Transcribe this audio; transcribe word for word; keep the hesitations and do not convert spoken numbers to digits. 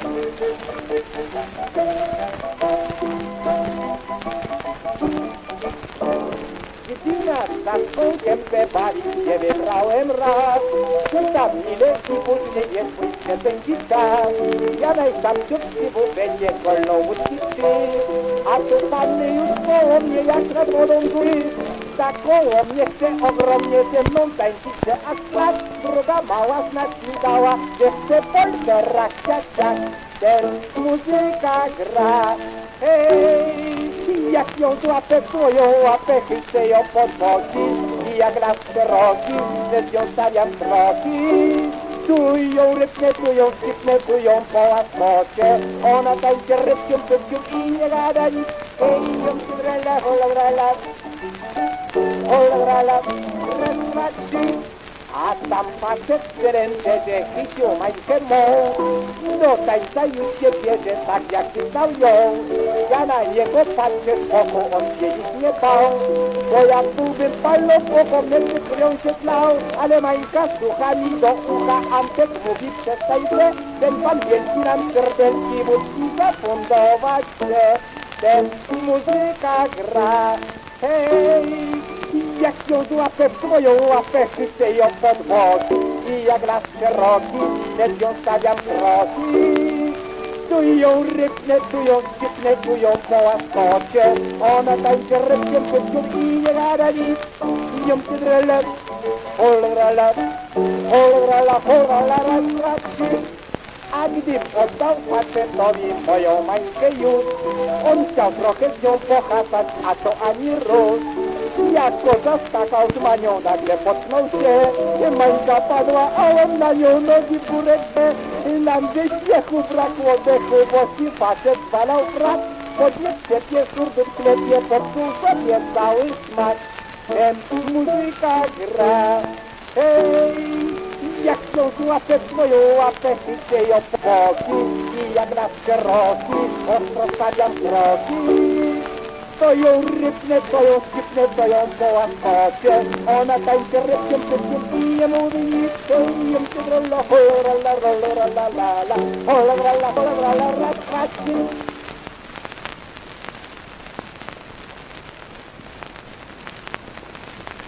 Na swą gębę bawić się wybrałem raz. Tam ile i później jest mój przepędzi czas. Ja najsam ciutki będzie kolną łódki, a tu panny już koło mnie jak nad wodą góry. Tak koło mnie chce ogromnie ze mną tańczyć, że aż klas. Druga mała znać mi dała, że chce polterach, ciak, ciak. Ten muzyka gra, hej. Jak ją złapę swoją łapę, chcę ją podwozić. I jak las szeroki, że ją stawiam kroki. Tu ją rypnę, tu ją szczypnę, tu ją po łaskocie. Ona tańczy rybkiem, pybkiem i nie gada nic. Hej, ją się drela, hola drela, hola drela, raz, dwa, trzy. A tam facet w ręce, że chycił mańkę mą. Do tańca już się bierze tak jak pytał ją. Ja na niego patrzę z boku, on się już nie bał. Bo jak byłbym palną oko, między krwią się tlał. Ale mańka słucha mi do ucha, Antek mówi przestań się. Ten pan wielki nam serdelki musi zafundować się. Ten muzyka gra, hej. Jak ją złapę w swoją łapę, chcę ją podwozić. I jak las szeroki, też ją stawiam kroki. Tu ją rypnę, tu ją szczypnę, tu ją po łaskocie. Ona tańczy rybkiem, pyskiem i nie gada nic. I ją się drele, holrala, holrala, holrala, raz, raz, trzy. A gdy oddał facetowi moją mańkę już, on chciał trochę z nią pochasać, a to ani rusz. Jak go zaskakał z manią, nagle potknął się. Mańka padła, a on na nią nogi w górę chce. Nam ze śmiechu brakło dechu, bo ci facet zwalał brak. Podnie w sklepie, surdy w sklepie, popsuł sobie cały smak. Ten muzyka gra, hej. Jak ją złapę swoją łapę, chcę ją podwozić. I jak nas szeroki, ostro stawiam kroki. To ją rypnę, to ją szczypnę, to ją po łaskocie. Ona tańczy rybkiem, pyskiem i nie mówi nic. I ją się drola, hola, rola, rola, la, la, la. Hola, rola, hola, rola, raz, raz,